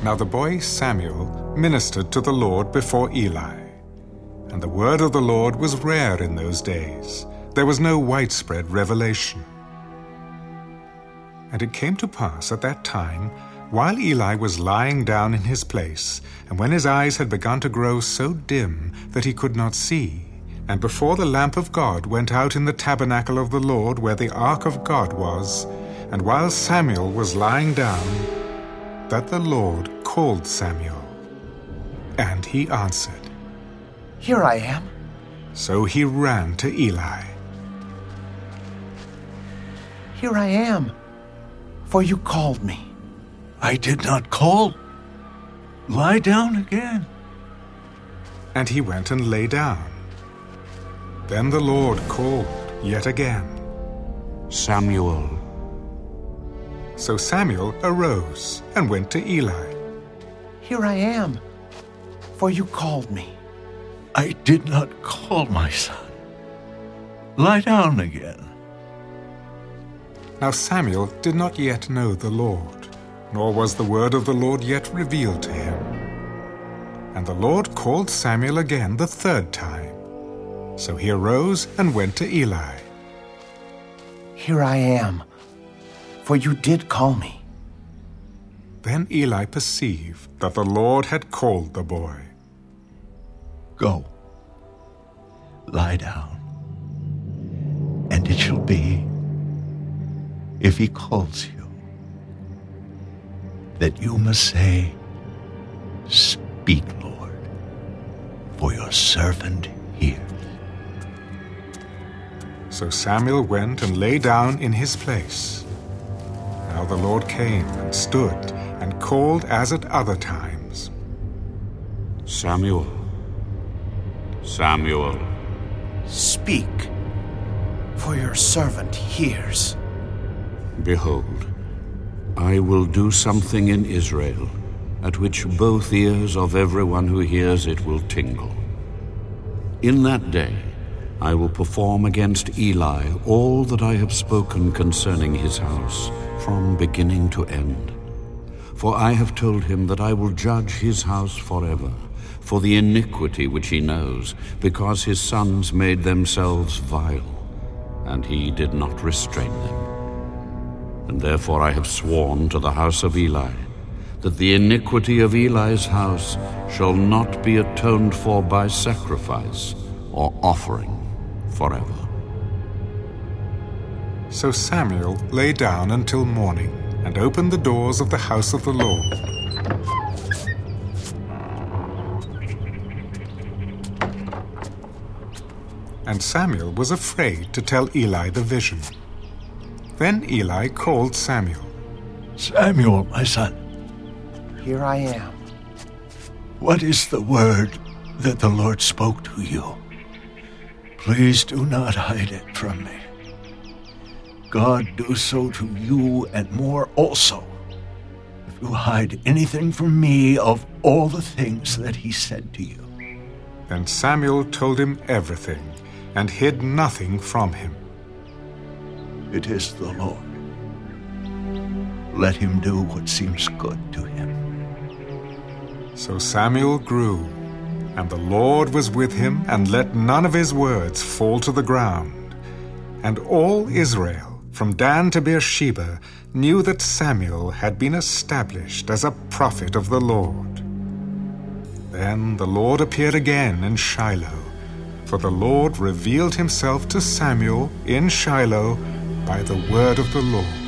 Now the boy Samuel ministered to the Lord before Eli. And the word of the Lord was rare in those days. There was no widespread revelation. And it came to pass at that time, while Eli was lying down in his place, and when his eyes had begun to grow so dim that he could not see, and before the lamp of God went out in the tabernacle of the Lord where the ark of God was, and while Samuel was lying down, that the Lord called Samuel. And he answered, "Here I am." So he ran to Eli. "Here I am, for you called me." "I did not call. Lie down again." And he went and lay down. Then the Lord called yet again, "Samuel." So Samuel arose and went to Eli. "Here I am, for you called me." "I did not call, my son. Lie down again." Now Samuel did not yet know the Lord, nor was the word of the Lord yet revealed to him. And the Lord called Samuel again the third time. So he arose and went to Eli. "Here I am, for you did call me." Then Eli perceived that the Lord had called the boy. "Go, lie down, and it shall be, if he calls you, that you must say, 'Speak, Lord, for your servant hears.'" So Samuel went and lay down in his place. Now the Lord came and stood and called as at other times, "Samuel, Samuel." "Speak, for your servant hears." Behold, I will do something in Israel, at which both ears of everyone who hears it will tingle. In that day I will perform against Eli all that I have spoken concerning his house, from beginning to end. For I have told him that I will judge his house forever, for the iniquity which he knows, because his sons made themselves vile, and he did not restrain them. And therefore I have sworn to the house of Eli, that the iniquity of Eli's house shall not be atoned for by sacrifice or offering forever. So Samuel lay down until morning and opened the doors of the house of the Lord. And Samuel was afraid to tell Eli the vision. Then Eli called Samuel. "Samuel, my son." "Here I am." "What is the word that the Lord spoke to you? Please do not hide it from me. God do so to you and more also, if you hide anything from me of all the things that he said to you." Then Samuel told him everything, and hid nothing from him. "It is the Lord. Let him do what seems good to him." So Samuel grew, and the Lord was with him, and let none of his words fall to the ground. And all Israel, from Dan to Beersheba, knew that Samuel had been established as a prophet of the Lord. Then the Lord appeared again in Shiloh, for the Lord revealed himself to Samuel in Shiloh by the word of the Lord.